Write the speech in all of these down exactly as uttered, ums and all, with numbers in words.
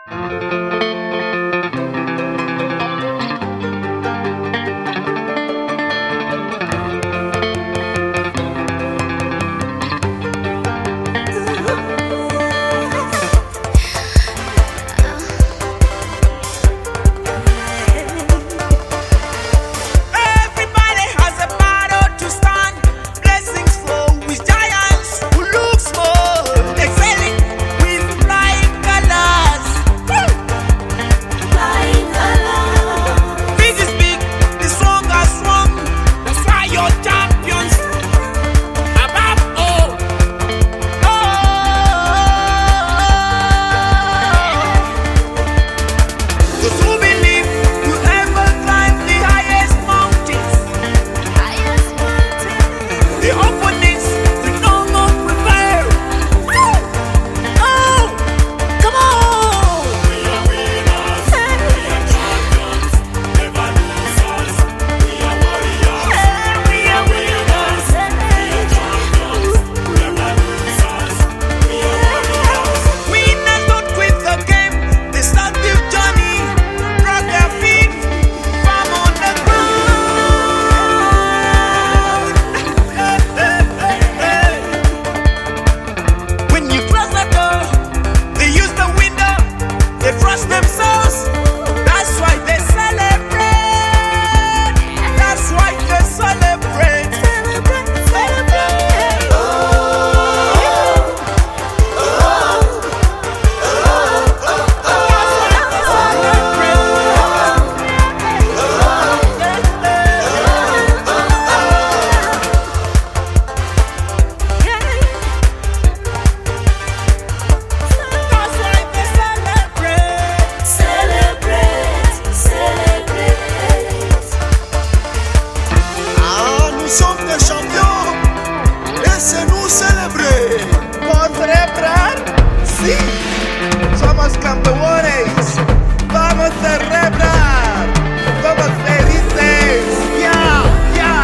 Somos campeones, vamos a celebrar, somos felices, ya, ya,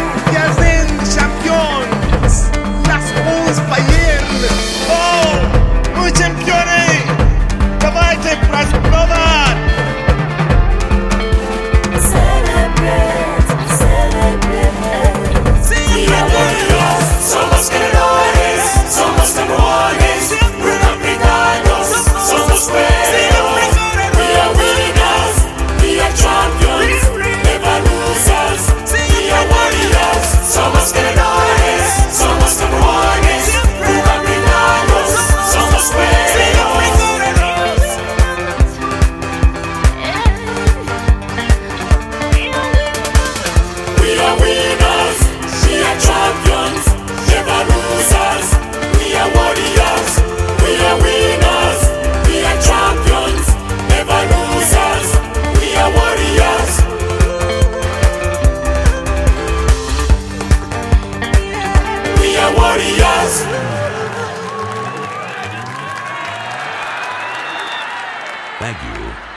ya sind champions, lass uns feiern, oh, un campione, давайте праздновать. Celebrate, celebrate. Día por Dios, somos ganadores, somos campeones, nunca brigados, somos buenos. We are winners, we are champions, never losers. We are warriors, somos ganadores, somos campeones, nunca brigados, somos buenos. We are winners, we are champions, never losers. We are warriors, we are winners, we are champions, never losers. We are warriors. We are warriors. Thank you.